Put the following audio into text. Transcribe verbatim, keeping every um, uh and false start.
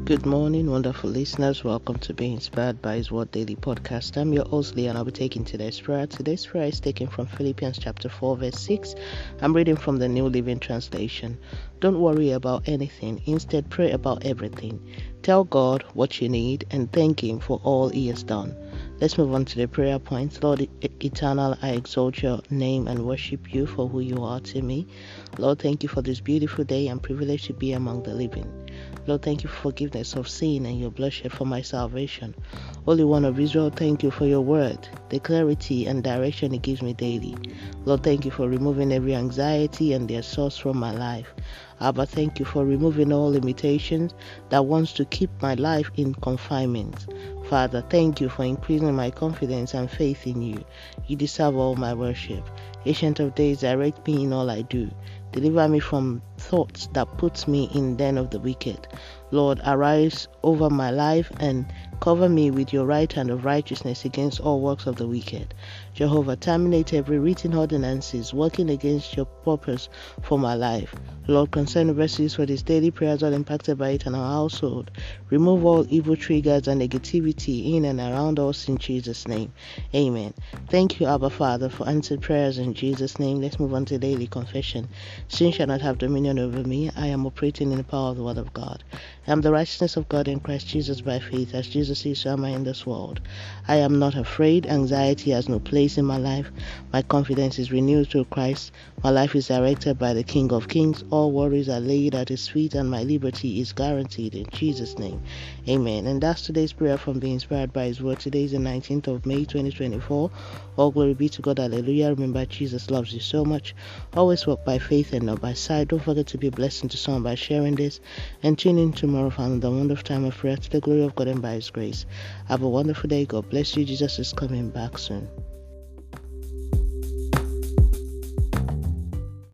Good morning, wonderful listeners. Welcome to Be Inspired by His Word Daily Podcast. I'm your host, Lee, and I'll be taking today's prayer. Today's prayer is taken from Philippians chapter four, verse six. I'm reading from the New Living Translation. Don't worry about anything. Instead, pray about everything. Tell God what you need and thank Him for all He has done. Let's move on to the prayer points. Lord Eternal, I exalt your name and worship you for who you are to me. Lord, thank you for this beautiful day and privilege to be among the living. Lord, thank you for forgiveness of sin and your bloodshed for my salvation. Holy One of Israel, thank you for your word, the clarity and direction it gives me daily. Lord, thank you for removing every anxiety and their source from my life. Abba, thank you for removing all limitations that wants to keep my life in confinement. Father, thank you for increasing my confidence and faith in you. You deserve all my worship. Ancient of days, direct me in all I do. Deliver me from thoughts that puts me in den of the wicked. Lord, arise over my life and cover me with your right hand of righteousness against all works of the wicked. Jehovah, terminate every written ordinances working against your purpose for my life. Lord, concern verses for this daily prayers all impacted by it and our household. Remove all evil triggers and negativity in and around us in Jesus' name. Amen. Thank you, Abba Father, for answered prayers in Jesus' name. Let's move on to daily confession. Sin shall not have dominion over me. I am operating in the power of the word of God. I am the righteousness of God in Christ Jesus by faith. As Jesus is, so am I in this world. I am not afraid. Anxiety has no place in my life. My confidence is renewed through Christ. My life is directed by the King of Kings. All worries are laid at his feet and my liberty is guaranteed in Jesus' name. Amen. And that's today's prayer from Being Inspired by His Word. Today is the nineteenth of May twenty twenty-four. All glory be to God. Hallelujah. Remember, Jesus loves you so much. Always walk by faith and not by sight. Don't forget to be a blessing to someone by sharing this. And tune in tomorrow for another wonderful time of prayer to the glory of God and by His grace. Have a wonderful day. God bless you. Jesus is coming back soon.